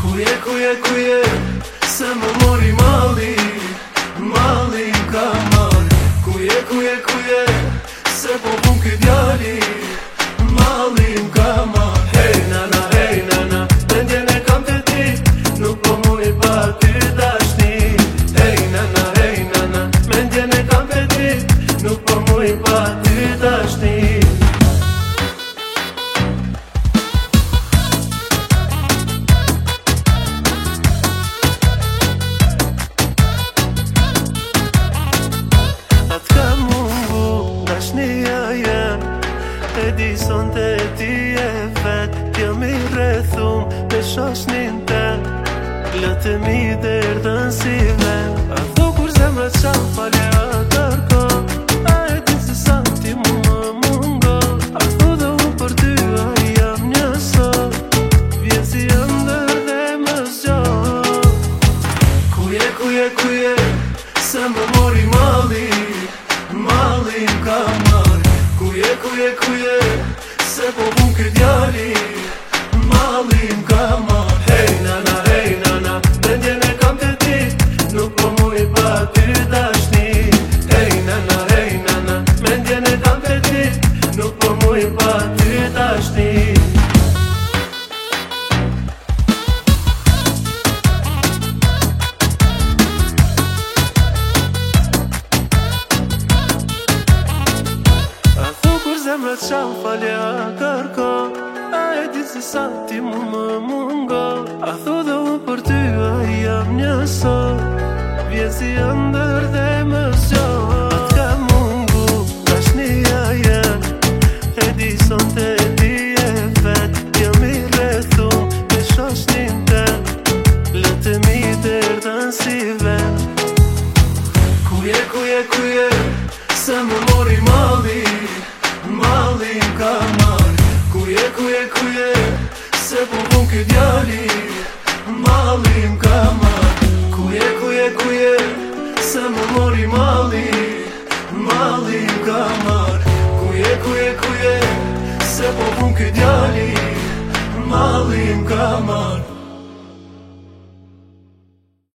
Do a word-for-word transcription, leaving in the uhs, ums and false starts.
Kuje, kuje, kuje, se më mori mali, mali m'ka marr. Kuje, kuje, kuje, se po pun ky djali, mali m'ka marr. Hej nana, hej nana, mendjen e kam te ti, nuk po muj pa ty dashni. Hej nana, hej nana, mendjen e kam te ti, nuk po muj pa ty dashni. E di son të ti e vet, jam i rrethum me shoshnin ten. Lëtëmi derdën si ven, a tho kur zemrët qan falje a kërko. A e di se sa ti mu më mungo, a tho dhe unë për ty a jam njëso. Vjen si ëndër dhe më zgjo. Kuje, kuje, kuje, se më mori mali, mali m'ka marr. Kuje, kuje, kuje, se po pun ky djali, mali m'ka marr. Hej nana, hej nana, mendjen e kam te ti, nuk po muj pa ty dashni. Hej nana, hej nana, mendjen e kam te ti, nuk po muj pa ty dashni. Zemrët qan falje a kërko, a e di se sa ti mu më mungo. A tho dhe unë për ty a jam njëso, vjen si ëndër dhe më zgjo. A t'ka mungu, dashnia jen, e di son të ti e vet, jam i rrethum me shoshnin ten. Lëtëmi derdën si ven. Kuje, kuje, kuje, se më mori mali, mali m'ka marr. Kuje, kuje, kuje, se po pun ky djali, mali m'ka marr. Kuje, kuje, kuje, se më mori mali, mali m'ka marr. Kuje, kuje, kuje, se po pun ky djali,